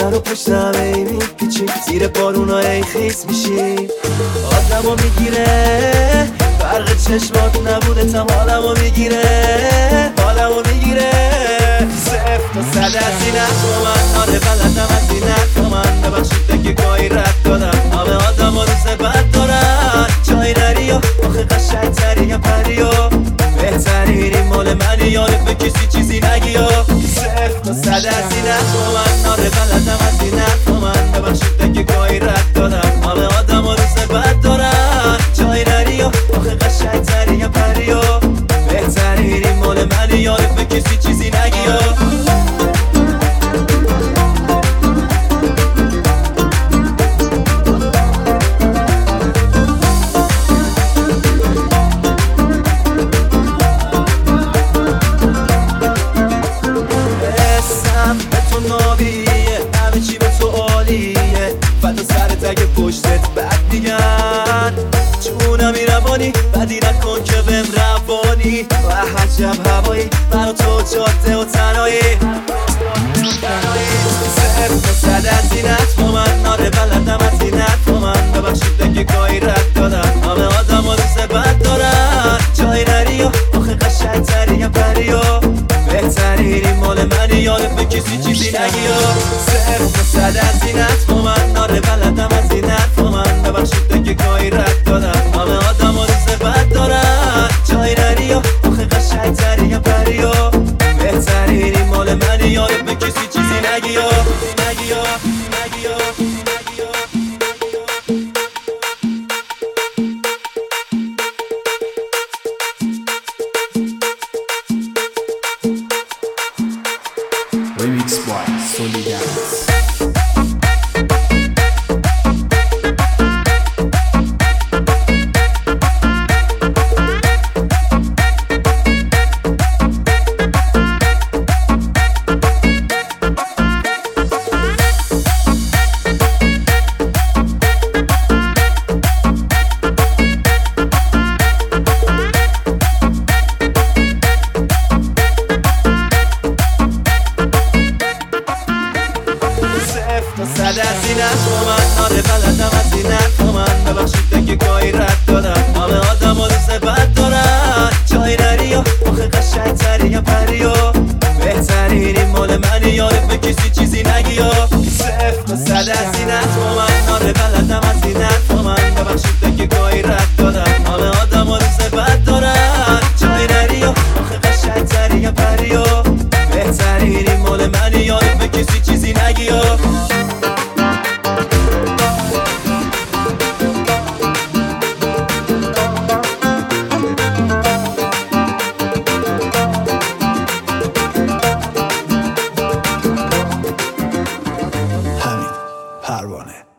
رو پشت همه میپیچی، زیر بارونا ای خیس میشی. آدمو میگیره فرق چشمات نبوده تا حالمو میگیره، حالمو میگیره. صفر تا صد از اینت با من، آره بلدم از اینت با من. ببخشید که گاهی رد دادم، همه آدم ها روز بد دارن. جایی نری و آخه قشنگ تری یا پری و بهترین مال منی، یاره به کسی چیزی نگی و صفر تا صد از اینت با من، آره بلدم از اینت با من. ببخشید که گاهی رد دادم، همه آدم ها روز بد دارن. جایی نری و آخه قشنگ تری یا پری و بهترین مال منی، یاره به کسی چیزی نگی و همه چی به تو عالیه، فدا سرت اگه پشتت بد میگن. جونمی روانی بدی نکن که بهم روانی، و عجب هوایی منو تو جاده و تنهایی. صفر تا صد از اینت با من، آره بلدم از اینت با من. ببخشید که گاهی رد دادم، همه آدم ها روز بد دارن. جایی نری و آخه قشنگ تری یا پری و بهترین مال منی، یاره به کسی چیزی نگی و صفر تا صد از اینت با من، آره بلدم از اینت با من. ببخشید که گاهی رد دادم، همه آدم ها روز بد دارن. جایی نری و آخه قشنگ تری یا پری و بهترین مال منی، یاره به کسی چیزی نگی و نگی و نگی و نگی و Remix by Solidaris. تا صد از اینت با من، آره بلدم از اینت با من. ببخشید که گاهی رد دادم، همه آدم ها روز بد دارن. جایی نری و آخه قشنگ تری یا پری و بهترین مال منی، یاره به کسی چیزی نگی و صفر تا صد از اینت با من، آره بلدم از اینت با من. ببخشید که گاهی رد دادم، همه آدم ها روز بد دارن. جایی نری و آخه قشنگ تری یا پری و بهترین مال منی، یاره به کسی چیزی نگی و همین پروانه.